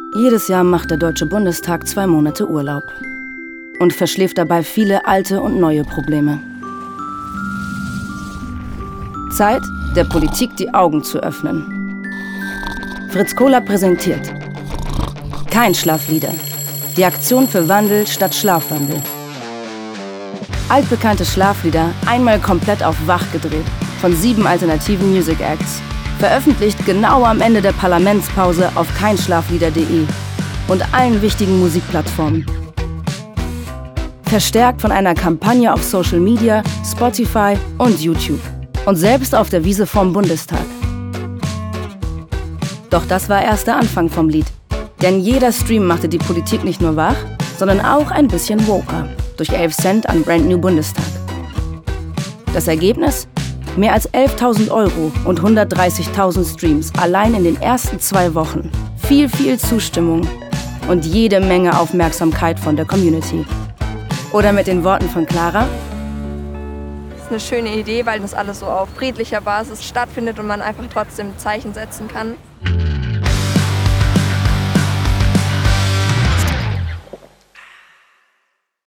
Jedes Jahr macht der Deutsche Bundestag 2 Monate Urlaub und verschläft dabei viele alte und neue Probleme. Zeit, der Politik die Augen zu öffnen. Fritz Kohler präsentiert Kein Schlaflieder. Die Aktion für Wandel statt Schlafwandel. Altbekannte Schlaflieder einmal komplett auf wach gedreht von 7 alternativen Music Acts. Veröffentlicht genau am Ende der Parlamentspause auf keinschlaflieder.de und allen wichtigen Musikplattformen. Verstärkt von einer Kampagne auf Social Media, Spotify und YouTube. Und selbst auf der Wiese vorm Bundestag. Doch das war erst der Anfang vom Lied. Denn jeder Stream machte die Politik nicht nur wach, sondern auch ein bisschen woker. Durch 11 Cent an Brand New Bundestag. Das Ergebnis? Mehr als 11.000 € und 130.000 Streams allein in den ersten 2 Wochen. Viel Zustimmung und jede Menge Aufmerksamkeit von der Community. Oder mit den Worten von Clara: Das ist eine schöne Idee, weil das alles so auf friedlicher Basis stattfindet und man einfach trotzdem Zeichen setzen kann.